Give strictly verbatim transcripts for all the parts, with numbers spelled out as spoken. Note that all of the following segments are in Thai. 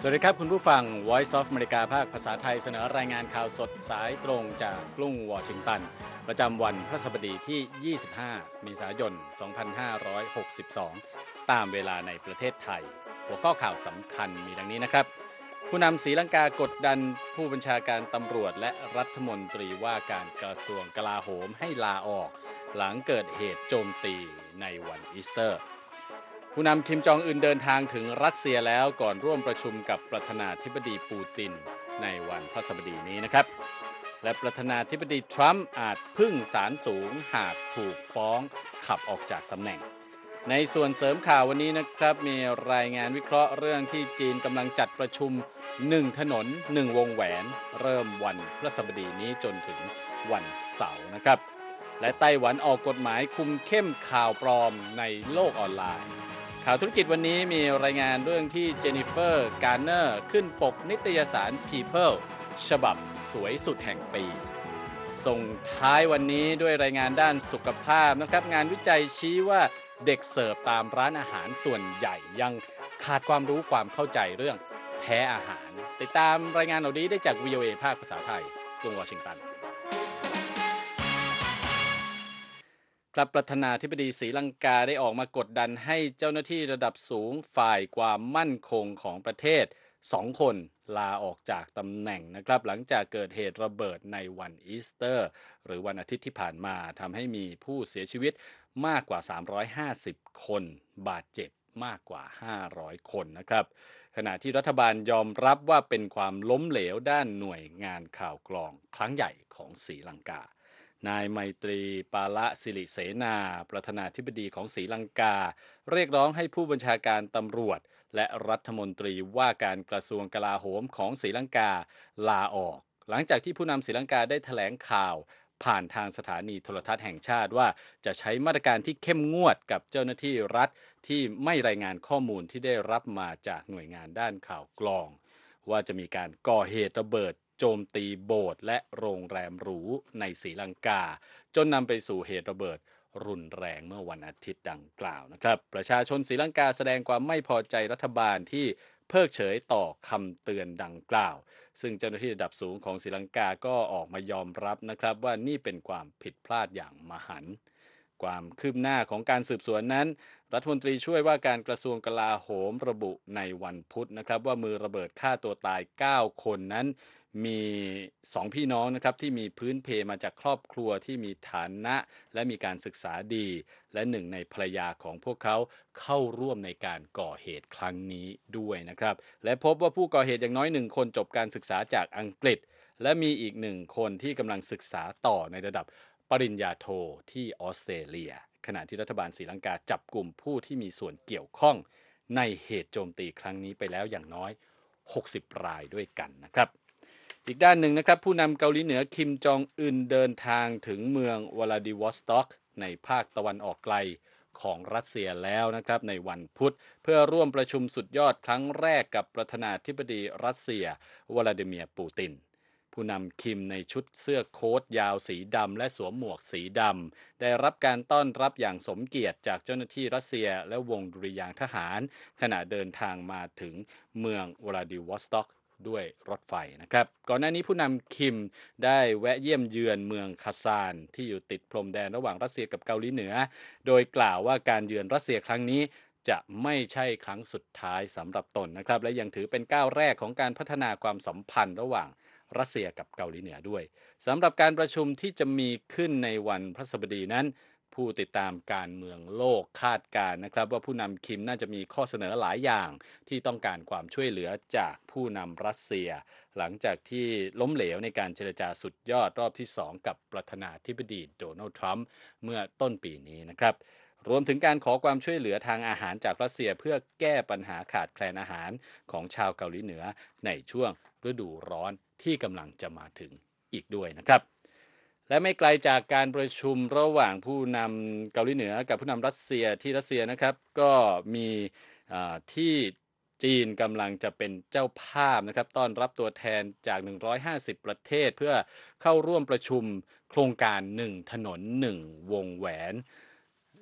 สวัสดีครับคุณผู้ฟัง Voice of America ภาคภาษาไทยเสนอรายงานข่าวสดสายตรงจากกรุงวอชิงตันประจำวันพฤหัสบดีที่ ยี่สิบห้า เมษายน สองพันห้าร้อยหกสิบสอง ตามเวลาในประเทศไทย หัวข้อข่าวสำคัญมีดังนี้นะครับผู้นำศรีลังกากดดันผู้บัญชาการตำรวจและรัฐมนตรีว่าการกระทรวงกลาโหมให้ลาออกหลังเกิดเหตุโจมตีในวันอีสเตอร์ผู้นำคิมจองอึนเดินทางถึงรัสเซียแล้วก่อนร่วมประชุมกับประธานาธิบดีปูตินในวันพฤหัสบดีนี้นะครับและประธานาธิบดีทรัมป์อาจพึ่งศาลสูงหากถูกฟ้องขับออกจากตำแหน่งในส่วนเสริมข่าววันนี้นะครับมีรายงานวิเคราะห์เรื่องที่จีนกำลังจัดประชุมหนึ่งถนนหนึ่งวงแหวนเริ่มวันพฤหัสบดีนี้จนถึงวันเสาร์นะครับและไต้หวันออกกฎหมายคุมเข้มข่าวปลอมในโลกออนไลน์ข่าวธุรกิจวันนี้มีรายงานเรื่องที่เจนนิเฟอร์การ์เนอร์ขึ้นปกนิตยสาร People ฉบับสวยสุดแห่งปีส่งท้ายวันนี้ด้วยรายงานด้านสุขภาพนะครับงานวิจัยชี้ว่าเด็กเสิร์ฟตามร้านอาหารส่วนใหญ่ยังขาดความรู้ความเข้าใจเรื่องแพ้อาหารติดตามรายงานเหล่านี้ได้จาก วี โอ เอ ภาคภาษาไทยกรุงวอชิงตันครับประธานาธิบดีศรีลังกาได้ออกมากดดันให้เจ้าหน้าที่ระดับสูงฝ่ายความมั่นคงของประเทศสองคนลาออกจากตำแหน่งนะครับหลังจากเกิดเหตุระเบิดในวันอีสเตอร์หรือวันอาทิตย์ที่ผ่านมาทำให้มีผู้เสียชีวิตมากกว่าสามร้อยห้าสิบคนบาดเจ็บมากกว่าห้าร้อยคนนะครับขณะที่รัฐบาลยอมรับว่าเป็นความล้มเหลวด้านหน่วยงานข่าวกรองครั้งใหญ่ของศรีลังกานายไมตรีปาละสิริเสนาประธานาธิบดีของศรีลังกาเรียกร้องให้ผู้บัญชาการตำรวจและรัฐมนตรีว่าการกระทรวงกลาโหมของศรีลังกาลาออกหลังจากที่ผู้นำศรีลังกาได้แถลงข่าวผ่านทางสถานีโทรทัศน์แห่งชาติว่าจะใช้มาตรการที่เข้มงวดกับเจ้าหน้าที่รัฐที่ไม่รายงานข้อมูลที่ได้รับมาจากหน่วยงานด้านข่าวกรองว่าจะมีการก่อเหตุระเบิดโจมตีโบสถ์และโรงแรมหรูในศรีลังกาจนนำไปสู่เหตุระเบิดรุนแรงเมื่อวันอาทิตย์ดังกล่าวนะครับประชาชนศรีลังกาแสดงความไม่พอใจรัฐบาลที่เพิกเฉยต่อคำเตือนดังกล่าวซึ่งเจ้าหน้าที่ระดับสูงของศรีลังกาก็ออกมายอมรับนะครับว่านี่เป็นความผิดพลาดอย่างมหันต์ความคืบหน้าของการสืบสวนนั้นรัฐมนตรีช่วยว่าการกระทรวงกลาโหมระบุในวันพุธนะครับว่ามือระเบิดฆ่าตัวตายเก้าคนนั้นมีสองพี่น้องนะครับที่มีพื้นเพมาจากครอบครัวที่มีฐานะและมีการศึกษาดีและหนึ่งในภรรยาของพวกเขาเข้าร่วมในการก่อเหตุครั้งนี้ด้วยนะครับและพบว่าผู้ก่อเหตุอย่างน้อยหนึ่งคนจบการศึกษาจากอังกฤษและมีอีกหนึ่งคนที่กำลังศึกษาต่อในระดับปริญญาโทที่ออสเตรเลียขณะที่รัฐบาลศรีลังกาจับกลุ่มผู้ที่มีส่วนเกี่ยวข้องในเหตุโจมตีครั้งนี้ไปแล้วอย่างน้อยหกสิบรายด้วยกันนะครับอีกด้านหนึ่งนะครับผู้นำเกาหลีเหนือคิมจองอึนเดินทางถึงเมืองวลาดิวอสต็อกในภาคตะวันออกไกลของรัสเซียแล้วนะครับในวันพุธเพื่อร่วมประชุมสุดยอดครั้งแรกกับประธานาธิบดีรัสเซียวลาดิเมียร์ปูตินผู้นำคิมในชุดเสื้อโค้ทยาวสีดำและสวมหมวกสีดำได้รับการต้อนรับอย่างสมเกียรติจากเจ้าหน้าที่รัสเซียและวงดุริยางค์ทหารขณะเดินทางมาถึงเมืองวลาดิวอสต็อกด้วยรถไฟนะครับก่อนหน้านี้ผู้นำคิมได้แวะเยี่ยมเยือนเมืองคาซานที่อยู่ติดพรมแดนระหว่างรัสเซียกับเกาหลีเหนือโดยกล่าวว่าการเยือนรัสเซียครั้งนี้จะไม่ใช่ครั้งสุดท้ายสำหรับตนนะครับและยังถือเป็นก้าวแรกของการพัฒนาความสัมพันธ์ระหว่างรัสเซียกับเกาหลีเหนือด้วยสำหรับการประชุมที่จะมีขึ้นในวันพฤหัสบดีนั้นผู้ติดตามการเมืองโลกคาดการณ์นะครับว่าผู้นำคิมน่าจะมีข้อเสนอหลายอย่างที่ต้องการความช่วยเหลือจากผู้นำรัสเซียหลังจากที่ล้มเหลวในการเจรจาสุดยอดรอบที่สองกับประธานาธิบดีโดนัลด์ทรัมป์เมื่อต้นปีนี้นะครับรวมถึงการขอความช่วยเหลือทางอาหารจากรัสเซียเพื่อแก้ปัญหาขาดแคลนอาหารของชาวเกาหลีเหนือในช่วงฤดูร้อนที่กำลังจะมาถึงอีกด้วยนะครับและไม่ไกลจากการประชุมระหว่างผู้นำเกาหลีเหนือกับผู้นำรัสเซียที่รัสเซียนะครับก็มีที่จีนกำลังจะเป็นเจ้าภาพนะครับต้อนรับตัวแทนจากหนึ่งร้อยห้าสิบประเทศเพื่อเข้าร่วมประชุมโครงการหนึ่งถนนหนึ่งวงแหวน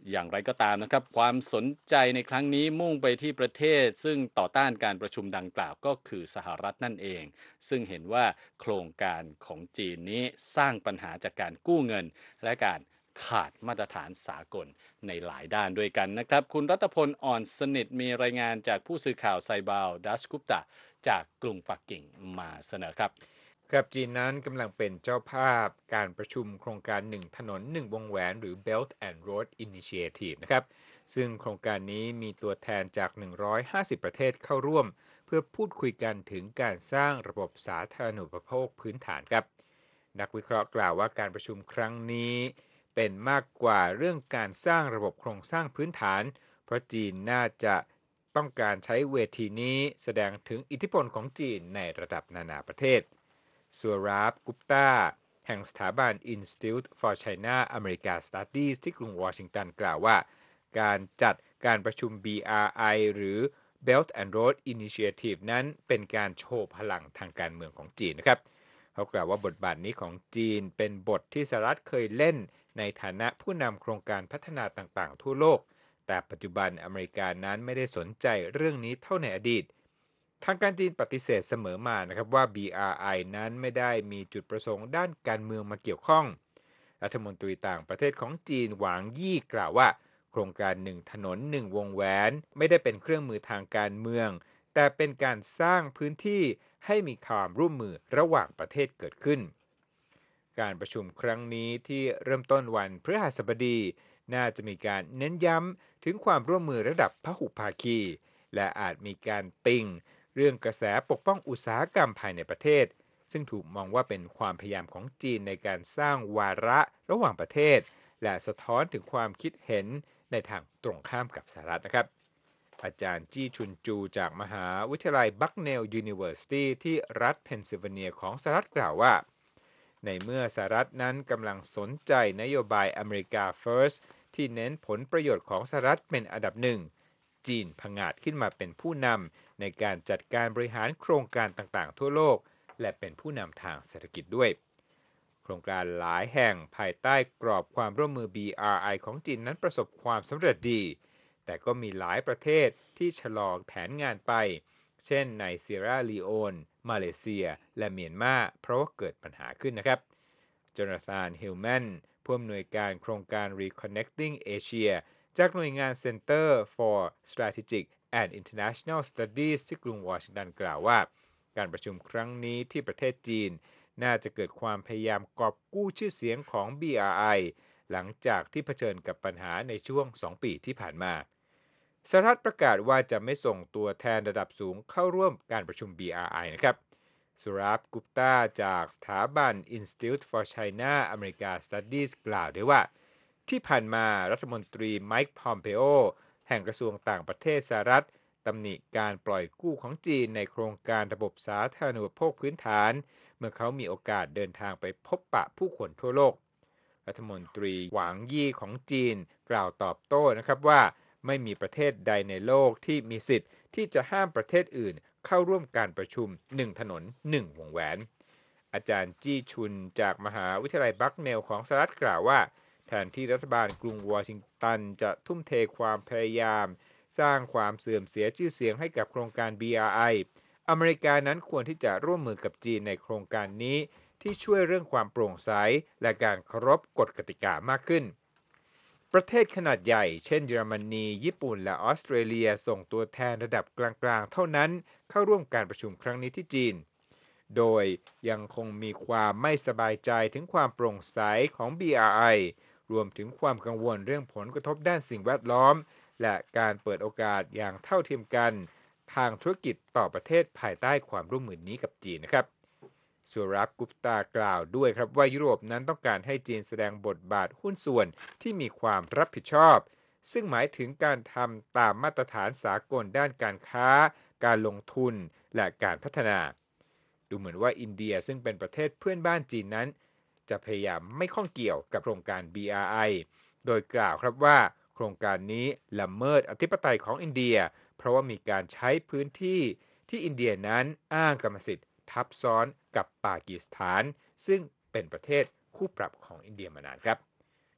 อย่างไรก็ตามนะครับความสนใจในครั้งนี้มุ่งไปที่ประเทศซึ่งต่อต้านการประชุมดังกล่าวก็คือสหรัฐนั่นเองซึ่งเห็นว่าโครงการของจีนนี้สร้างปัญหาจากการกู้เงินและการขาดมาตรฐานสากลในหลายด้านด้วยกันนะครับคุณรัตพลอ่อนสนิทมีรายงานจากผู้สื่อข่าวไซบาวดัสกุปตะจากกรุงปักกิ่งมาเสนอครับครับจีนนั้นกำลังเป็นเจ้าภาพการประชุมโครงการหนึ่งถนนหนึ่งวงแหวนหรือ Belt and Road Initiative นะครับซึ่งโครงการนี้มีตัวแทนจากหนึ่งร้อยห้าสิบประเทศเข้าร่วมเพื่อพูดคุยกันถึงการสร้างระบบสาธารณูปโภคพื้นฐานครับนักวิเคราะห์กล่าวว่าการประชุมครั้งนี้เป็นมากกว่าเรื่องการสร้างระบบโครงสร้างพื้นฐานเพราะจีนน่าจะต้องการใช้เวทีนี้แสดงถึงอิทธิพลของจีนในระดับนานาประเทศซัวราฟกุปตาแห่งสถาบัน Institute for China America Studies ที่กรุงวอชิงตันกล่าวว่าการจัดการประชุม บี อาร์ ไอ หรือ Belt and Road Initiative นั้นเป็นการโชว์พลังทางการเมืองของจีนนะครับเขากล่าวว่าบทบาทนี้ของจีนเป็นบทที่สหรัฐเคยเล่นในฐานะผู้นำโครงการพัฒนาต่างๆทั่วโลกแต่ปัจจุบันอเมริกานั้นไม่ได้สนใจเรื่องนี้เท่าในอดีตทางการจีนปฏิเสธเสมอมานะครับว่า บี อาร์ ไอ นั้นไม่ได้มีจุดประสงค์ด้านการเมืองมาเกี่ยวข้องรัฐมนตรีต่างประเทศของจีนหวางยี่กล่าวว่าโครงการหนึ่งถนนหนึ่งวงแหวนไม่ได้เป็นเครื่องมือทางการเมืองแต่เป็นการสร้างพื้นที่ให้มีความร่วมมือระหว่างประเทศเกิดขึ้นการประชุมครั้งนี้ที่เริ่มต้นวันพฤหัสบดีน่าจะมีการเน้นย้ำถึงความร่วมมือระดับพหุภาคีและอาจมีการติ่งเรื่องกระแสปกป้องอุตสาหกรรมภายในประเทศซึ่งถูกมองว่าเป็นความพยายามของจีนในการสร้างวาระระหว่างประเทศและสะท้อนถึงความคิดเห็นในทางตรงข้ามกับสหรัฐนะครับอาจารย์จี้ชุนจูจากมหาวิทยาลัยบัคเนลยูนิเวอร์ซิตี้ที่รัฐเพนซิลเวเนียของสหรัฐกล่าวว่าในเมื่อสหรัฐนั้นกำลังสนใจนโยบายอเมริกา First ที่เน้นผลประโยชน์ของสหรัฐเป็นอันดับหนึ่งจีนผงาดขึ้นมาเป็นผู้นำในการจัดการบริหารโครงการต่างๆทั่วโลกและเป็นผู้นำทางเศรษฐกิจด้วยโครงการหลายแห่งภายใต้กรอบความร่วมมือ บี อาร์ ไอ ของจีนนั้นประสบความสำเร็จดีแต่ก็มีหลายประเทศที่ชะลอแผนงานไปเช่นในเซียร่าลีโอนมาเลเซียและเมียนมาเพราะว่าเกิดปัญหาขึ้นนะครับโจนาธานฮิลแมนผู้อำนวยการโครงการ Reconnecting Asia จากหน่วยงาน Center for Strategic and International Studies ที่กรุงวอชิงตันกล่าวว่าการประชุมครั้งนี้ที่ประเทศจีนน่าจะเกิดความพยายามกอบกู้ชื่อเสียงของ บี อาร์ ไอ หลังจากที่เผชิญกับปัญหาในช่วงสองปีที่ผ่านมาสหรัฐประกาศว่าจะไม่ส่งตัวแทนระดับสูงเข้าร่วมการประชุม บี อาร์ ไอ นะครับสุราฟกุปตาจากสถาบัน Institute for China America Studies กล่าวด้วยว่าที่ผ่านมารัฐมนตรีไมค์พอมเปโอแห่งกระทรวงต่างประเทศสหรัฐตำหนิการปล่อยกู้ของจีนในโครงการระบบสาธารณูปโภคพื้นฐานเมื่อเขามีโอกาสเดินทางไปพบปะผู้คนทั่วโลกรัฐมนตรีหวางยี่ของจีนกล่าวตอบโต้นะครับว่าไม่มีประเทศใดในโลกที่มีสิทธิ์ที่จะห้ามประเทศอื่นเข้าร่วมการประชุมหนึ่งถนนหนึ่งวงแหวนอาจารย์จี้ชุนจากมหาวิทยาลัยบัคเนลของสหรัฐกล่าวว่าแทนที่รัฐบาลกรุงวอชิงตันจะทุ่มเทความพยายามสร้างความเสื่อมเสียชื่อเสียงให้กับโครงการ บี อาร์ ไอ อเมริกานั้นควรที่จะร่วมมือกับจีนในโครงการนี้ที่ช่วยเรื่องความโปร่งใสและการเคารพกฎกติกามากขึ้นประเทศขนาดใหญ่เช่นเยอรมนีญี่ปุ่นและออสเตรเลียส่งตัวแทนระดับกลางๆเท่านั้นเข้าร่วมการประชุมครั้งนี้ที่จีนโดยยังคงมีความไม่สบายใจถึงความโปร่งใสของ บี อาร์ ไอ รวมถึงความกังวลเรื่องผลกระทบด้านสิ่งแวดล้อมและการเปิดโอกาสอย่างเท่าเทียมกันทางธุรกิจต่อประเทศภายใต้ความร่วมมือนี้กับจีนนะครับสุรับกุปตากล่าวด้วยครับว่ายุโรปนั้นต้องการให้จีนแสดงบทบาทหุ้นส่วนที่มีความรับผิดชอบซึ่งหมายถึงการทำตามมาตรฐานสากลด้านการค้าการลงทุนและการพัฒนาดูเหมือนว่าอินเดียซึ่งเป็นประเทศเพื่อนบ้านจีนนั้นจะพยายามไม่ข้องเกี่ยวกับโครงการ บี อาร์ ไอ โดยกล่าวครับว่าโครงการนี้ละเมิดอธิปไตยของอินเดียเพราะว่ามีการใช้พื้นที่ที่อินเดียนั้นอ้างกรรมสิทธิ์ทับซ้อนกับปากีสถานซึ่งเป็นประเทศคู่ปรับของอินเดียมานานครับผ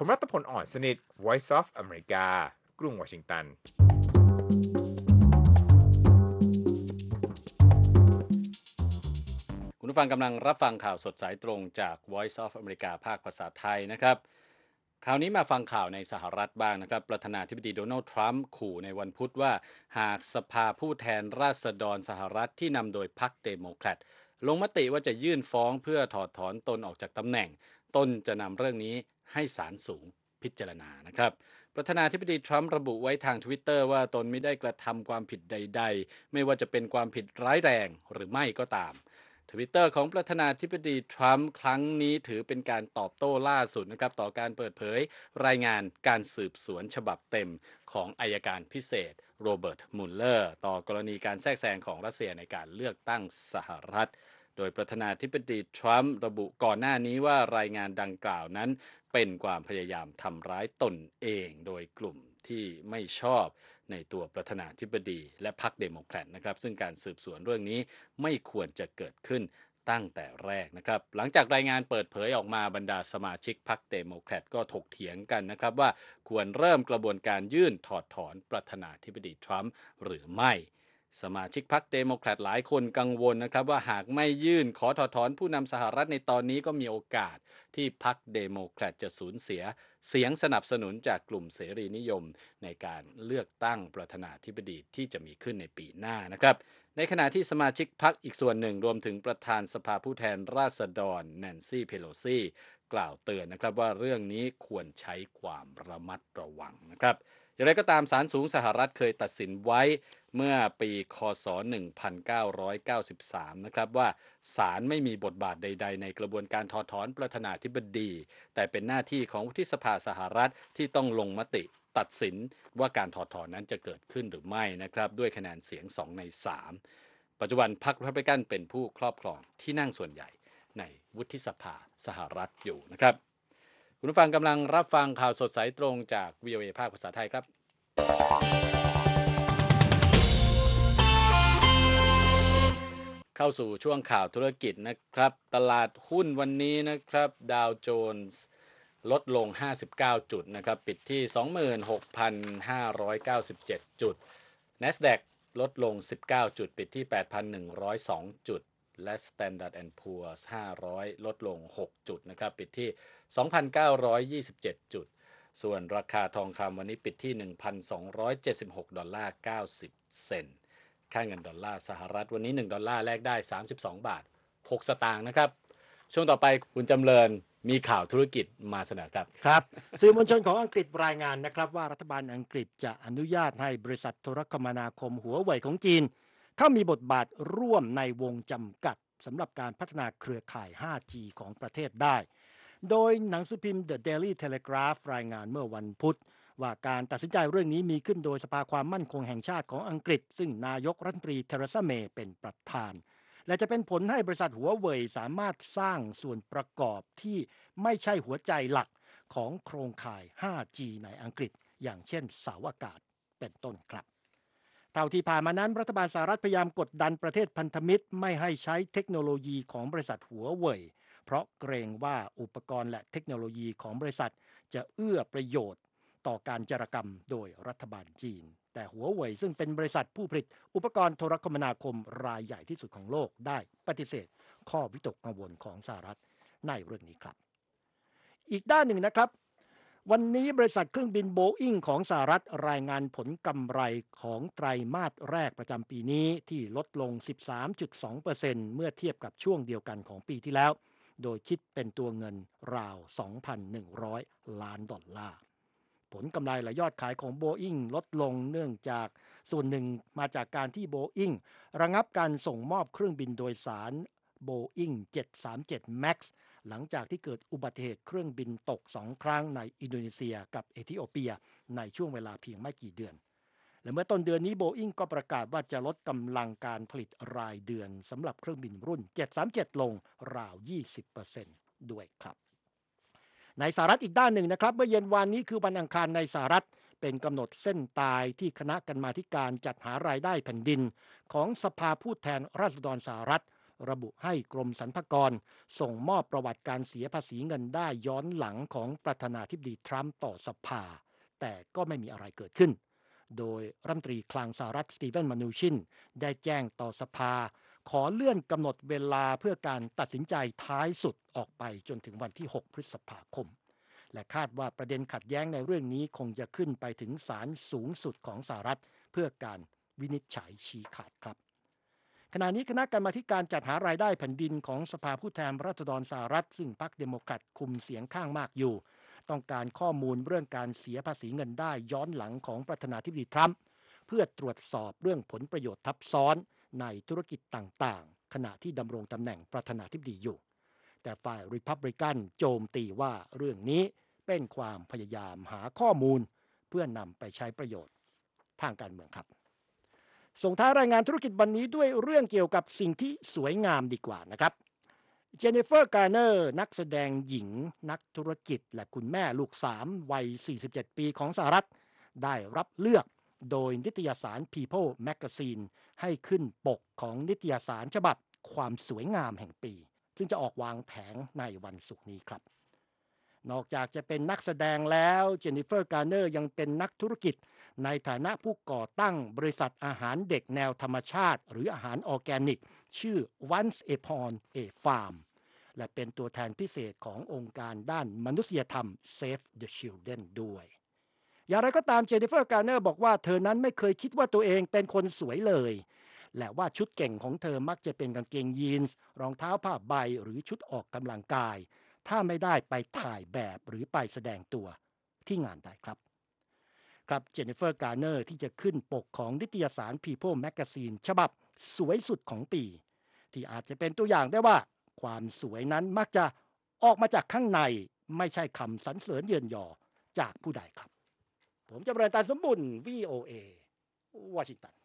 ผมรัตพลอ่อนสนิท Voice of America กรุงวอชิงตันคุณผู้ฟังกำลังรับฟังข่าวสดสายตรงจาก Voice of America ภาคภาษาไทยนะครับคราวนี้มาฟังข่าวในสหรัฐบ้างนะครับประธานาธิบดีโดนัลด์ทรัมป์ขู่ในวันพุธว่าหากสภาผู้แทนราษฎรสหรัฐที่นำโดยพรรคเดโมแครตลงมติว่าจะยื่นฟ้องเพื่อถอดถอนตนออกจากตำแหน่งตนจะนำเรื่องนี้ให้ศาลสูงพิจารณานะครับประธานาธิบดีทรัมป์ระบุไว้ทาง Twitter ว่าตนไม่ได้กระทำความผิดใดๆไม่ว่าจะเป็นความผิดร้ายแรงหรือไม่ก็ตามทวิตเตอร์ของประธานาธิบดีทรัมป์ครั้งนี้ถือเป็นการตอบโต้ล่าสุดนะครับต่อการเปิดเผยรายงานการสืบสวนฉบับเต็มของอัยการพิเศษโรเบิร์ตมุลเลอร์ต่อกรณีการแทรกแซงของรัสเซียในการเลือกตั้งสหรัฐโดยประธานาธิบดีทรัมป์ระบุก่อนหน้านี้ว่ารายงานดังกล่าวนั้นเป็นความพยายามทำร้ายตนเองโดยกลุ่มที่ไม่ชอบในตัวประธานาธิบดีและพรรคเดโมแครตนะครับซึ่งการสืบสวนเรื่องนี้ไม่ควรจะเกิดขึ้นตั้งแต่แรกนะครับหลังจากรายงานเปิดเผยออกมาบรรดาสมาชิกพรรคเดโมแครตก็ถกเถียงกันนะครับว่าควรเริ่มกระบวนการยื่นถอดถอนประธานาธิบดีทรัมป์หรือไม่สมาชิกพรรคเดโมแครตหลายคนกังวลนะครับว่าหากไม่ยื่นขอถอดถอนผู้นำสหรัฐในตอนนี้ก็มีโอกาสที่พรรคเดโมแครตจะสูญเสียเสียงสนับสนุนจากกลุ่มเสรีนิยมในการเลือกตั้งประธานาธิบดีที่จะมีขึ้นในปีหน้านะครับในขณะที่สมาชิกพรรคอีกส่วนหนึ่งรวมถึงประธานสภาผู้แทนราษฎรแนนซี่เพโลซีกล่าวเตือนนะครับว่าเรื่องนี้ควรใช้ความระมัดระวังนะครับอย่างไรก็ตามศาลสูงสหรัฐเคยตัดสินไว้เมื่อปีคศหนึ่งพันเก้าร้อยเก้าสิบสามนะครับว่าศาลไม่มีบทบาทใดๆในกระบวนการถอดถอนประธานาธิบดีแต่เป็นหน้าที่ของวุฒิสภาสหรัฐที่ต้องลงมติตัดสินว่าการถอดถอนนั้นจะเกิดขึ้นหรือไม่นะครับด้วยคะแนนเสียงสองในสามปัจจุบันพรรครีพับลิกันเป็นผู้ครอบครองที่นั่งส่วนใหญ่ในวุฒิสภาสหรัฐอยู่นะครับคุณผู้ฟังกำลังรับฟังข่าวสดสายตรงจาก วี โอ เอ ภาคภาษาไทยครับเข้าสู่ช่วงข่าวธุรกิจนะครับตลาดหุ้นวันนี้นะครับดาวโจนส์ลดลงห้าสิบเก้าจุดนะครับปิดที่ สองหมื่นหกพันห้าร้อยเก้าสิบเจ็ด จุด NASDAQ ลดลงสิบเก้าจุดปิดที่ แปดพันหนึ่งร้อยสอง จุดและ Standard แอนด์ Poor's ห้าร้อยลดลงหกจุดนะครับปิดที่ สองพันเก้าร้อยยี่สิบเจ็ด จุดส่วนราคาทองคำวันนี้ปิดที่ หนึ่งพันสองร้อยเจ็ดสิบหกดอลลาร์เก้าสิบเซนต์ค่าเงินดอลลาร์สหรัฐวันนี้หนึ่งดอลลาร์แลกได้สามสิบสองบาทหกสตางค์นะครับช่วงต่อไปคุณจำเริญมีข่าวธุรกิจมาเสนอครับครับสื่อมวลชนของอังกฤษรายงานนะครับว่ารัฐบาลอังกฤษจะอนุญาตให้บริษัทโทรคมนาคมหัวเว่ยของจีนเข้ามีบทบาทร่วมในวงจำกัดสำหรับการพัฒนาเครือข่าย ห้าจี ของประเทศได้โดยหนังสือพิมพ์ The Daily Telegraph รายงานเมื่อวันพุธว่าการตัดสินใจเรื่องนี้มีขึ้นโดยสภาความมั่นคงแห่งชาติของอังกฤษซึ่งนายกรัฐมนตรีเทเรซาเมย์เป็นประธานและจะเป็นผลให้บริษัทหัวเว่ยสามารถสร้างส่วนประกอบที่ไม่ใช่หัวใจหลักของโครงข่าย ห้าจี ในอังกฤษอย่างเช่นเสาอากาศเป็นต้นครับเท่าที่ผ่านมานั้นรัฐบาลสหรัฐพยายามกดดันประเทศพันธมิตรไม่ให้ใช้เทคโนโลยีของบริษัทหัวเว่ยเพราะเกรงว่าอุปกรณ์และเทคโนโลยีของบริษัทจะเอื้อประโยชน์ต่อการจารกรรมโดยรัฐบาลจีนแต่หัวเว่ยซึ่งเป็นบริษัทผู้ผลิตอุปกรณ์โทรคมนาคมรายใหญ่ที่สุดของโลกได้ปฏิเสธข้อวิตกกังวลของสหรัฐในเรื่องนี้ครับอีกด้านหนึ่งนะครับวันนี้บริษัทเครื่องบินโบอิงของสหรัฐรายงานผลกำไรของไตรมาสแรกประจำปีนี้ที่ลดลง สิบสามจุดสองเปอร์เซ็นต์ เมื่อเทียบกับช่วงเดียวกันของปีที่แล้วโดยคิดเป็นตัวเงินราว สองพันหนึ่งร้อย ล้านดอลลาร์ผลกำไรและยอดขายของโบอิงลดลงเนื่องจากส่วนหนึ่งมาจากการที่โบอิงระงับการส่งมอบเครื่องบินโดยสารโบอิงเจ็ดสามเจ็ด แม็กซ์ หลังจากที่เกิดอุบัติเหตุเครื่องบินตกสองครั้งในอินโดนีเซียกับเอธิโอเปียในช่วงเวลาเพียงไม่กี่เดือนและเมื่อต้นเดือนนี้โบอิงก็ประกาศว่าจะลดกำลังการผลิตรายเดือนสำหรับเครื่องบินรุ่นเจ็ดสามเจ็ดลงราว ยี่สิบเปอร์เซ็นต์ ด้วยครับในสหรัฐอีกด้านหนึ่งนะครับเมื่อเย็นวานนี้คือวันอังคารในสหรัฐเป็นกำหนดเส้นตายที่คณะกรรมาธิการจัดหารายได้แผ่นดินของสภาผู้แทนราษฎรสหรัฐระบุให้กรมสรรพากรส่งมอบประวัติการเสียภาษีเงินได้ย้อนหลังของประธานาธิบดีทรัมป์ต่อสภาแต่ก็ไม่มีอะไรเกิดขึ้นโดยรัฐมนตรีคลังสหรัฐสตีเวนมานูชินได้แจ้งต่อสภาขอเลื่อนกำหนดเวลาเพื่อการตัดสินใจท้ายสุดออกไปจนถึงวันที่หกพฤษภาคมและคาดว่าประเด็นขัดแย้งในเรื่องนี้คงจะขึ้นไปถึงศาลสูงสุดของสหรัฐเพื่อการวินิจฉัยชี้ขาดครับขณะนี้คณะกรรมาธิการจัดหารายได้แผ่นดินของสภาผู้แทนราษฎรสหรัฐซึ่งพรรคเดโมแครตคุมเสียงข้างมากอยู่ต้องการข้อมูลเรื่องการเสียภาษีเงินได้ย้อนหลังของประธานาธิบดีทรัมป์เพื่อตรวจสอบเรื่องผลประโยชน์ทับซ้อนในธุรกิจต่างๆขณะที่ดำรงตำแหน่งประธานาธิบดีอยู่แต่ฝ่ายริพับลิกันโจมตีว่าเรื่องนี้เป็นความพยายามหาข้อมูลเพื่อนำไปใช้ประโยชน์ทางการเมืองครับส่งท้ายรายงานธุรกิจวันนี้ด้วยเรื่องเกี่ยวกับสิ่งที่สวยงามดีกว่านะครับเจนนิเฟอร์การ์เนอร์นักแสดงหญิงนักธุรกิจและคุณแม่ลูกสามวัยสี่สิบเจ็ดปีของสหรัฐได้รับเลือกโดยนิตยสาร People Magazine ให้ขึ้นปกของนิตยสารฉบับความสวยงามแห่งปีซึ่งจะออกวางแผงในวันศุกร์นี้ครับนอกจากจะเป็นนักแสดงแล้วเจนนิเฟอร์การ์เนอร์ยังเป็นนักธุรกิจในฐานะผู้ก่อตั้งบริษัทอาหารเด็กแนวธรรมชาติหรืออาหารออร์แกนิกชื่อ Once Upon a Farm และเป็นตัวแทนพิเศษขององค์การด้านมนุษยธรรม Save the Children ด้วยอย่างไรก็ตามเจนนิเฟอร์การ์เนอร์บอกว่าเธอนั้นไม่เคยคิดว่าตัวเองเป็นคนสวยเลยและว่าชุดเก่งของเธอมักจะเป็นกางเกงยีนส์รองเท้าผ้าใบหรือชุดออกกำลังกายถ้าไม่ได้ไปถ่ายแบบหรือไปแสดงตัวที่งานใดครับครับเจนนิเฟอร์การ์เนอร์ที่จะขึ้นปกของนิตยสาร People Magazine ฉบับสวยสุดของปีที่อาจจะเป็นตัวอย่างได้ว่าความสวยนั้นมักจะออกมาจากข้างในไม่ใช่คำสรรเสริญเยินยอจากผู้ใดครับผมจำเริญตาสมบุญ วี โอ เอ วอชิงตัน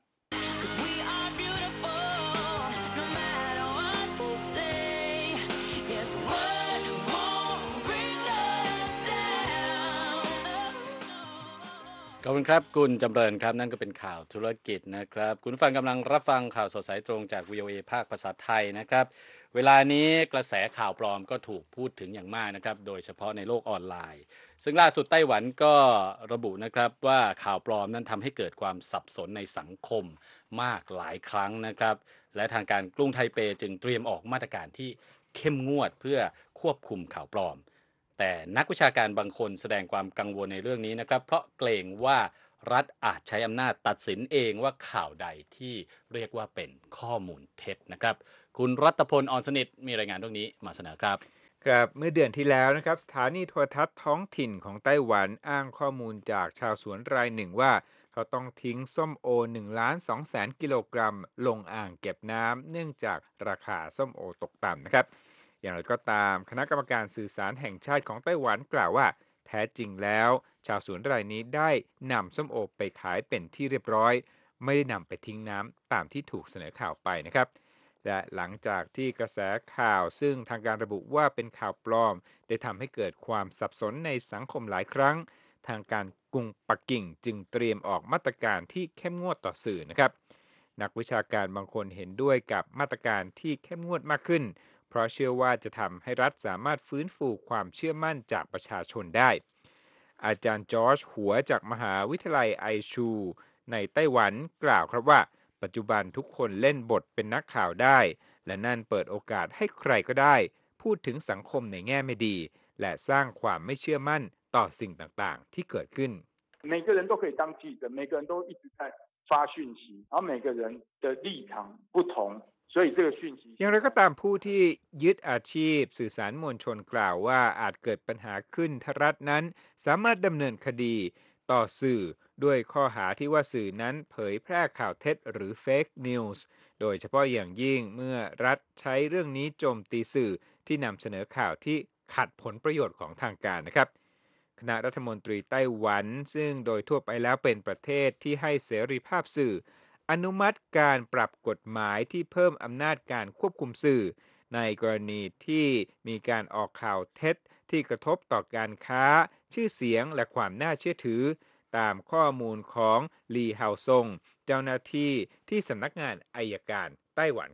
ขอบคุณครับคุณจำเริญครับนั่นก็เป็นข่าวธุรกิจนะครับคุณฟังกำลังรับฟังข่าวสดสายตรงจาก วี โอ เอ ภาคภาษาไทยนะครับเวลานี้กระแสข่าวปลอมก็ถูกพูดถึงอย่างมากนะครับโดยเฉพาะในโลกออนไลน์ซึ่งล่าสุดไต้หวันก็ระบุนะครับว่าข่าวปลอมนั้นทำให้เกิดความสับสนในสังคมมากหลายครั้งนะครับและทางการกรุงไทเปจึงเตรียมออกมาตรการที่เข้มงวดเพื่อควบคุมข่าวปลอมแต่นักวิชาการบางคนแสดงความกังวลในเรื่องนี้นะครับเพราะเกรงว่ารัฐอาจใช้อำนาจตัดสินเองว่าข่าวใดที่เรียกว่าเป็นข้อมูลเท็จนะครับคุณรัตพล อ่อนสนิทมีรายงานเรื่องนี้มาเสนอครับครับเมื่อเดือนที่แล้วนะครับสถานีโทรทัศน์ท้องถิ่นของไต้หวันอ้างข้อมูลจากชาวสวนรายหนึ่งว่าเขาต้องทิ้งส้มโอหนึ่งล้านสองแสนกิโลกรัมลงอ่างเก็บน้ำเนื่องจากราคาส้มโอตกต่ำนะครับอย่างไรก็ตามคณะกรรมการสื่อสารแห่งชาติของไต้หวันกล่าวว่าแท้จริงแล้วชาวสวนรายนี้ได้นำส้มโอไปขายเป็นที่เรียบร้อยไม่ได้นำไปทิ้งน้ำตามที่ถูกเสนอข่าวไปนะครับและหลังจากที่กระแสข่าวซึ่งทางการระบุว่าเป็นข่าวปลอมได้ทำให้เกิดความสับสนในสังคมหลายครั้งทางการกรุงปักกิ่งจึงเตรียมออกมาตรการที่เข้มงวดต่อสื่อนะครับนักวิชาการบางคนเห็นด้วยกับมาตรการที่เข้มงวดมากขึ้นเพราะเชื่อว่าจะทำให้รัฐสามารถฟื้นฟูความเชื่อมั่นจากประชาชนได้อาจารย์จอร์จหัวจากมหาวิทยาลัยไอชูในไต้หวันกล่าวครับว่าปัจจุบันทุกคนเล่นบทเป็นนักข่าวได้และนั่นเปิดโอกาสให้ใครก็ได้พูดถึงสังคมในแง่ไม่ดีและสร้างความไม่เชื่อมั่นต่อสิ่งต่างๆที่เกิดขึ้น每个人都可以当记者每个人都一直在发讯息然后每个人的立场不同อย่างไรก็ตามผู้ที่ยึดอาชีพสื่อสารมวลชนกล่าวว่าอาจเกิดปัญหาขึ้นถ้ารัฐนั้นสามารถดำเนินคดีต่อสื่อด้วยข้อหาที่ว่าสื่อนั้นเผยแพร่ข่าวเท็จหรือ Fake News โดยเฉพาะอย่างยิ่งเมื่อรัฐใช้เรื่องนี้โจมตีสื่อที่นำเสนอข่าวที่ขัดผลประโยชน์ของทางการนะครับคณะรัฐมนตรีไต้หวันซึ่งโดยทั่วไปแล้วเป็นประเทศที่ให้เสรีภาพสื่ออนุมัติการปรับกฎหมายที่เพิ่มอำนาจการควบคุมสื่อในกรณีที่มีการออกข่าวเท็จที่กระทบต่อการค้าชื่อเสียงและความน่าเชื่อถือตามข้อมูลของลีเฮาซงเจ้าหน้าที่ที่สำนักงานอัยการไต้หวันครับ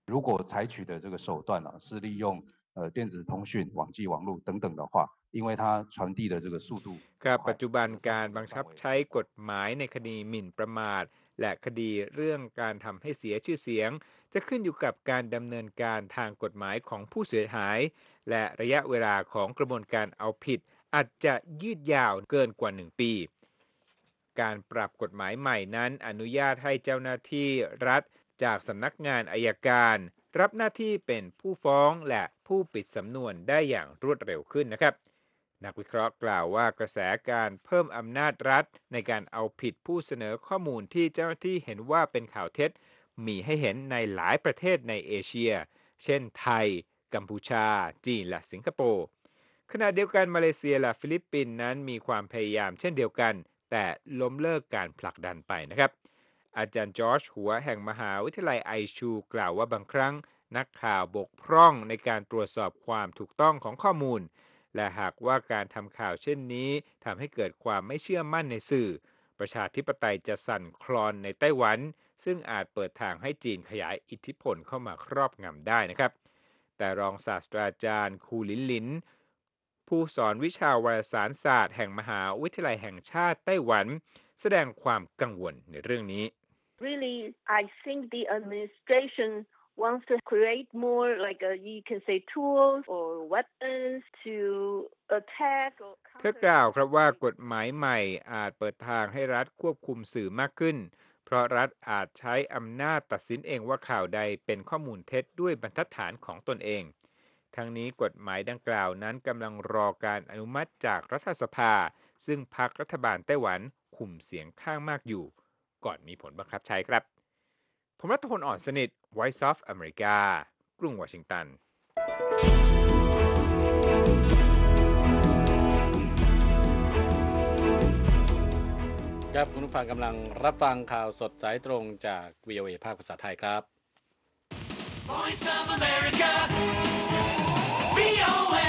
如果采取的这个手段呢、啊、是利用呃电子通讯、网际网络等等的话，因为它传递的这个速度ครับปัจจุบันการบังคับใช้กฎหมายในคดีหมิ่นประมาทและคดีเรื่องการทำให้เสียชื่อเสียงจะขึ้นอยู่กับการดำเนินการทางกฎหมายของผู้เสียหายและระยะเวลาของกระบวนการเอาผิดอาจจะยืดยาวเกินกว่าหนึ่งปีการปรับกฎหมายใหม่นั้นอนุญาตให้เจ้าหน้าที่รัฐจากสำนักงานอัยการรับหน้าที่เป็นผู้ฟ้องและผู้ปิดสำนวนได้อย่างรวดเร็วขึ้นนะครับนักวิเคราะห์กล่าวว่ากระแสการเพิ่มอำนาจรัฐในการเอาผิดผู้เสนอข้อมูลที่เจ้าหน้าที่เห็นว่าเป็นข่าวเท็จมีให้เห็นในหลายประเทศในเอเชียเช่นไทยกัมพูชาจีนและสิงคโปร์ขณะเดียวกันมาเลเซียและฟิลิปปินส์นั้นมีความพยายามเช่นเดียวกันแต่ล้มเลิกการผลักดันไปนะครับอาจารย์จอร์จหัวแห่งมหาวิทยาลัยไอชูกล่าวว่าบางครั้งนักข่าวบกพร่องในการตรวจสอบความถูกต้องของข้อมูลและหากว่าการทำข่าวเช่นนี้ทำให้เกิดความไม่เชื่อมั่นในสื่อประชาธิปไตยจะสั่นคลอนในไต้หวันซึ่งอาจเปิดทางให้จีนขยายอิทธิพลเข้ามาครอบงำได้นะครับแต่รองศาสตราจารย์คูหลินหลินผู้สอนวิชาวารสารศาสตร์แห่งมหาวิทยาลัยแห่งชาติไต้หวันแสดงความกังวลในเรื่องนี้ Really, I think the administration wants to create more like a, you can say tools or weapons to attack or เธอกล่าวครับว่ากฎหมายใหม่อาจเปิดทางให้รัฐควบคุมสื่อมากขึ้นเพราะรัฐอาจใช้อำนาจตัดสินเองว่าข่าวใดเป็นข้อมูลเท็จด้วยบรรทัดฐานของตนเองทั้งนี้กฎหมายดังกล่าวนั้นกำลังรอการอนุมัติจากรัฐสภาซึ่งพรรครัฐบาลไต้หวันคุมเสียงข้างมากอยู่ก่อนมีผลบังคับใช้ครับผมรัฐพลอ่อนสนิท Voice of America กรุงวอชิงตันครับคุณผู้ฟังกำลังรับฟังข่าวสดสายตรงจาก วี โอ เอ ภาคภาษาไทยครับ Voice of America วี โอ เอ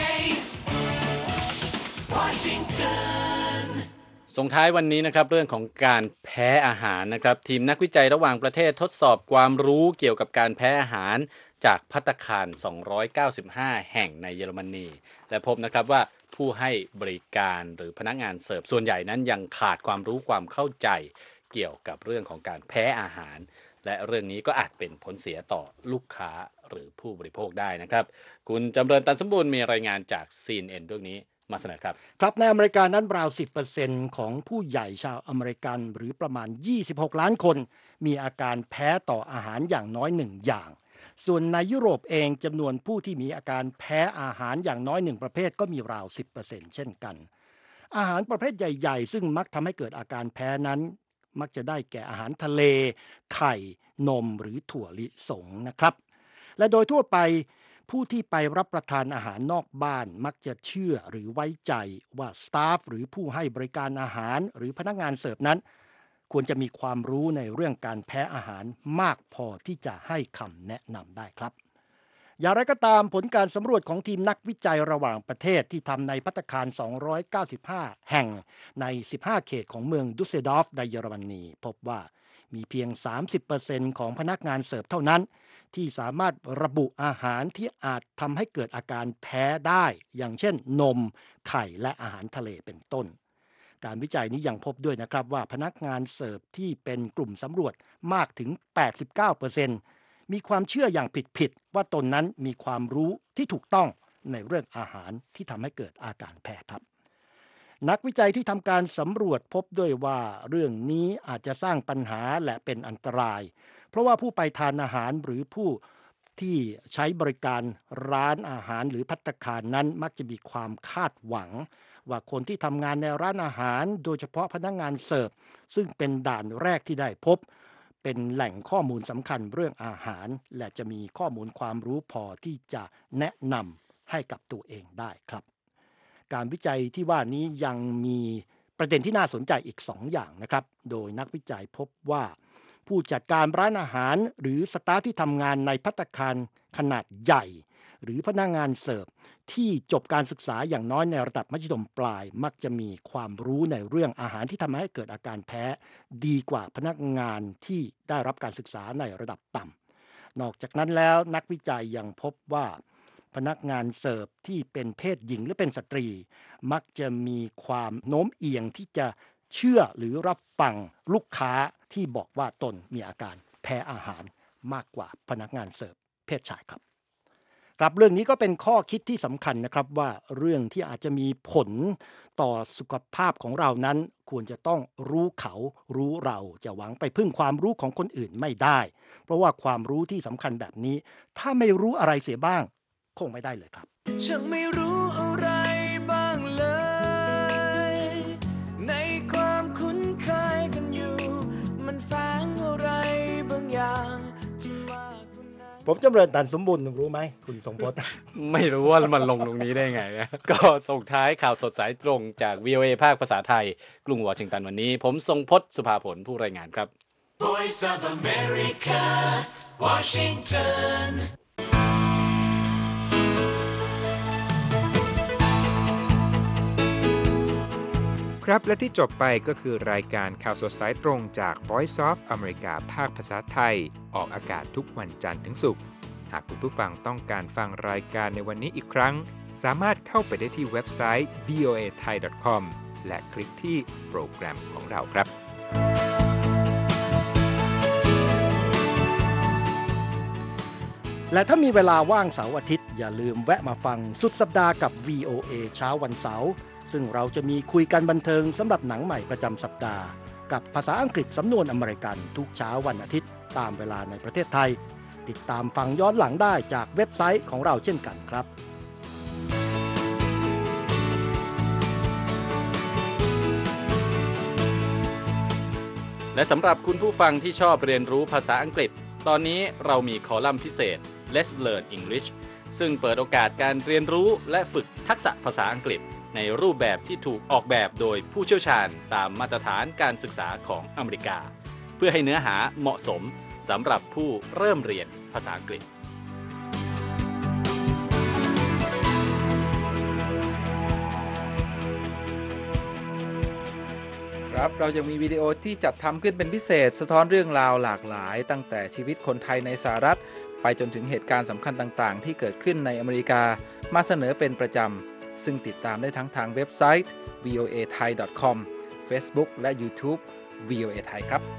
Washington ส่งท้ายวันนี้นะครับเรื่องของการแพ้อาหารนะครับทีมนักวิจัยระหว่างประเทศทดสอบความรู้เกี่ยวกับการแพ้อาหารจากภัตตาคารสองร้อยเก้าสิบห้าแห่งในเยอรมนีและพบนะครับว่าผู้ให้บริการหรือพนักงานเสิร์ฟส่วนใหญ่นั้นยังขาดความรู้ความเข้าใจเกี่ยวกับเรื่องของการแพ้อาหารและเรื่องนี้ก็อาจเป็นผลเสียต่อลูกค้าหรือผู้บริโภคได้นะครับคุณจำเริญตันสมบูรณ์มีรายงานจาก ซี เอ็น เอ็น เรื่องนี้มาเสนอครับครับในอเมริกานั้นราว สิบเปอร์เซ็นต์ ของผู้ใหญ่ชาวอเมริกันหรือประมาณยี่สิบหกล้านคนมีอาการแพ้ต่ออาหารอย่างน้อยหนึ่งอย่างส่วนในยุโรปเองจำนวนผู้ที่มีอาการแพ้อาหารอย่างน้อยหนึ่งประเภทก็มีราว สิบเปอร์เซ็นต์ เช่นกันอาหารประเภทใหญ่ๆซึ่งมักทำให้เกิดอาการแพ้นั้นมักจะได้แก่อาหารทะเลไข่นมหรือถั่วลิสงนะครับและโดยทั่วไปผู้ที่ไปรับประทานอาหารนอกบ้านมักจะเชื่อหรือไว้ใจว่าสตาฟหรือผู้ให้บริการอาหารหรือพนักงานเสิร์ฟนั้นควรจะมีความรู้ในเรื่องการแพ้อาหารมากพอที่จะให้คำแนะนำได้ครับอย่างไรก็ตามผลการสำรวจของทีมนักวิจัยระหว่างประเทศที่ทำในภัตตาคารสองร้อยเก้าสิบห้าแห่งในสิบห้าเขตของเมืองดุสเซลดอร์ฟในเยอรมนีพบว่ามีเพียง สามสิบเปอร์เซ็นต์ ของพนักงานเสิร์ฟเท่านั้นที่สามารถระบุอาหารที่อาจทำให้เกิดอาการแพ้ได้อย่างเช่นนมไข่และอาหารทะเลเป็นต้นการวิจัยนี้ยังพบด้วยนะครับว่าพนักงานเสิร์ฟที่เป็นกลุ่มสำรวจมากถึง แปดสิบเก้าเปอร์เซ็นต์ มีความเชื่ออย่างผิดๆว่าตนนั้นมีความรู้ที่ถูกต้องในเรื่องอาหารที่ทำให้เกิดอาการแพ้ครับนักวิจัยที่ทำการสำรวจพบด้วยว่าเรื่องนี้อาจจะสร้างปัญหาและเป็นอันตรายเพราะว่าผู้ไปทานอาหารหรือผู้ที่ใช้บริการร้านอาหารหรือภัตตาคารนั้นมักจะมีความคาดหวังว่าคนที่ทำงานในร้านอาหารโดยเฉพาะพนักงานเสิร์ฟซึ่งเป็นด่านแรกที่ได้พบเป็นแหล่งข้อมูลสำคัญเรื่องอาหารและจะมีข้อมูลความรู้พอที่จะแนะนำให้กับตัวเองได้ครับการวิจัยที่ว่านี้ยังมีประเด็นที่น่าสนใจอีกสองอย่างนะครับโดยนักวิจัยพบว่าผู้จัดการร้านอาหารหรือสตาฟที่ทำงานในภัตตาคารขนาดใหญ่หรือพนักงานเสิร์ฟที่จบการศึกษาอย่างน้อยในระดับมัธยมปลายมักจะมีความรู้ในเรื่องอาหารที่ทำให้เกิดอาการแพ้ดีกว่าพนักงานที่ได้รับการศึกษาในระดับต่นอกจากนั้นแล้วนักวิจัยยังพบว่าพนักงานเสิร์ฟที่เป็นเพศหญิงหรือเป็นสตรีมักจะมีความโน้มเอียงที่จะเชื่อหรือรับฟังลูกค้าที่บอกว่าตนมีอาการแพ้อาหารมากกว่าพนักงานเสิร์ฟเพศชายครับครับเรื่องนี้ก็เป็นข้อคิดที่สำคัญนะครับว่าเรื่องที่อาจจะมีผลต่อสุขภาพของเรานั้นควรจะต้องรู้เขารู้เราจะหวังไปพึ่งความรู้ของคนอื่นไม่ได้เพราะว่าความรู้ที่สำคัญแบบนี้ถ้าไม่รู้อะไรเสียบ้างคงไม่ได้เลยครับฉันไม่รู้อะไรบ้างเลยในความคุ้นเคยกันอยู่มันแฝงอะไรบางอย่างที่มากกว่านั้นผมจำเริญตันสมบูรณ์รู้ไหมคุณทรงพจน์ไม่รู้ว่ามันลงตรงนี้ได้ไงนะ ก็ส่งท้ายข่าวสดสายตรงจาก วี โอ เอ ภาคภาษาไทยกรุงวอชิงตันวันนี้ผมทรงพจน์สุภาผลผู้รายงานครับ Voice of America Washington ครับและที่จบไปก็คือรายการข่าวสดสายตรงจาก Voice of America ภาคภาษาไทยออกอากาศทุกวันจันทร์ถึงศุกร์หากคุณผู้ฟังต้องการฟังรายการในวันนี้อีกครั้งสามารถเข้าไปได้ที่เว็บไซต์ วี โอ เอ ไทย ดอท คอม และคลิกที่โปรแกรมของเราครับและถ้ามีเวลาว่างเสาร์อาทิตย์อย่าลืมแวะมาฟังสุดสัปดาห์กับ วี โอ เอ เช้าวันเสาร์ซึ่งเราจะมีคุยกันบันเทิงสำหรับหนังใหม่ประจำสัปดาห์กับภาษาอังกฤษสำนวนอเมริกันทุกเช้าวันอาทิตย์ตามเวลาในประเทศไทยติดตามฟังย้อนหลังได้จากเว็บไซต์ของเราเช่นกันครับและสำหรับคุณผู้ฟังที่ชอบเรียนรู้ภาษาอังกฤษตอนนี้เรามีคอลัมน์พิเศษ Let's Learn English ซึ่งเปิดโอกาสการเรียนรู้และฝึกทักษะภาษาอังกฤษในรูปแบบที่ถูกออกแบบโดยผู้เชี่ยวชาญตามมาตรฐานการศึกษาของอเมริกาเพื่อให้เนื้อหาเหมาะสมสำหรับผู้เริ่มเรียนภาษาอังกฤษครับเรายังมีวิดีโอที่จัดทำขึ้นเป็นพิเศษสะท้อนเรื่องราวหลากหลายตั้งแต่ชีวิตคนไทยในสหรัฐไปจนถึงเหตุการณ์สำคัญต่างๆที่เกิดขึ้นในอเมริกามาเสนอเป็นประจำซึ่งติดตามได้ทั้งทางเว็บไซต์ วี โอ เอ ไทย ดอท คอม Facebook และ YouTube วี โอ เอ ไทยครับ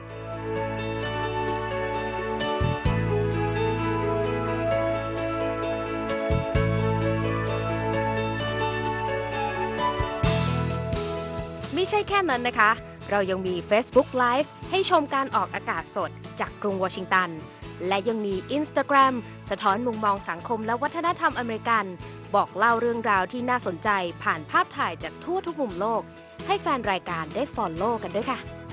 ไม่ใช่แค่นั้นนะคะ เรายังมี Facebook Live ให้ชมการออกอากาศสดจากกรุงวอชิงตันและยังมี Instagram สะท้อนมุมมองสังคมและวัฒนธรรมอเมริกันบอกเล่าเรื่องราวที่น่าสนใจผ่านภาพถ่ายจากทั่วทุกมุมโลกให้แฟนรายการได้ follow กันด้วยค่ะ